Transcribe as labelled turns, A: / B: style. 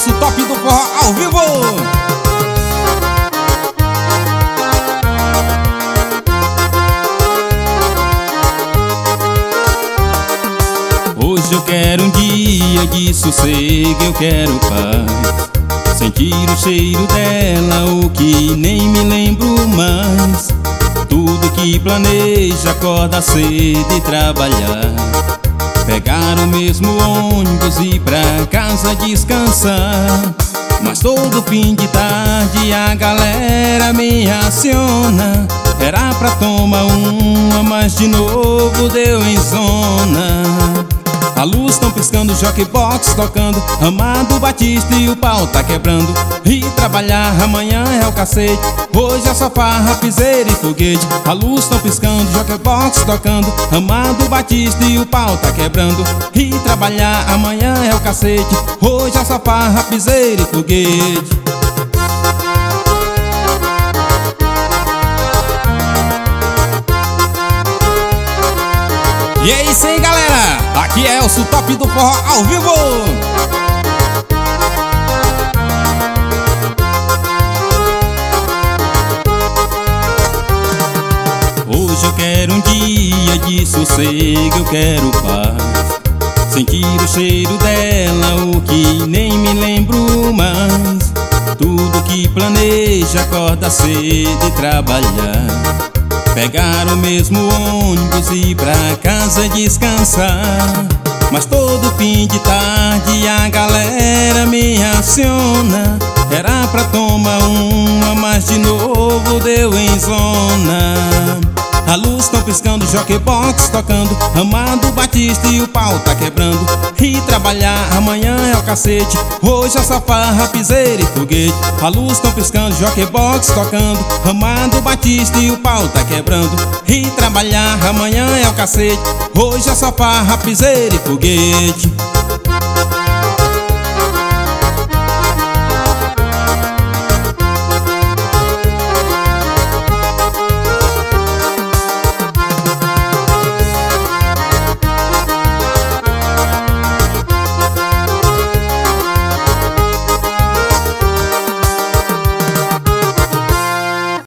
A: Elcio Top do Forró ao vivo. Hoje eu quero um dia de sossego, eu quero paz. Sentir o cheiro dela, o que nem me lembro mais. Tudo que planeja, acorda cedo e trabalhar. Pegar o mesmo ônibus e ir pra casa descansar. Mas todo fim de tarde a galera me aciona. Era pra tomar uma, mas de novo deu em zona. A luz tão piscando, Jockey Box tocando, Amado Batista e o pau tá quebrando. E trabalhar amanhã é o cacete, hoje é só farra, piseira e foguete. A luz tão piscando, Jockey Box tocando, Amado Batista e o pau tá quebrando. E trabalhar amanhã é o cacete, hoje é só farra, piseira e foguete. E é isso aí, galera, aqui é Elcio Top do Forró ao vivo. Hoje eu quero um dia de sossego, eu quero paz. Sentir o cheiro dela, o que nem me lembro mais. Tudo que planeja, acorda cedo e trabalhar. Pegar o mesmo ônibus e ir pra casa descansar. Mas todo fim de tarde a galera me aciona. Era pra tomar uma, mas de novo deu em zona. A luz tão piscando, Jockey Box tocando, Amado Batista e o pau tá quebrando. E trabalhar amanhã é o cacete, hoje é só farra, piseira e foguete. A luz tão piscando, Jockey Box tocando, Amado Batista e o pau tá quebrando. E trabalhar amanhã é o cacete, hoje é só farra, piseira e foguete.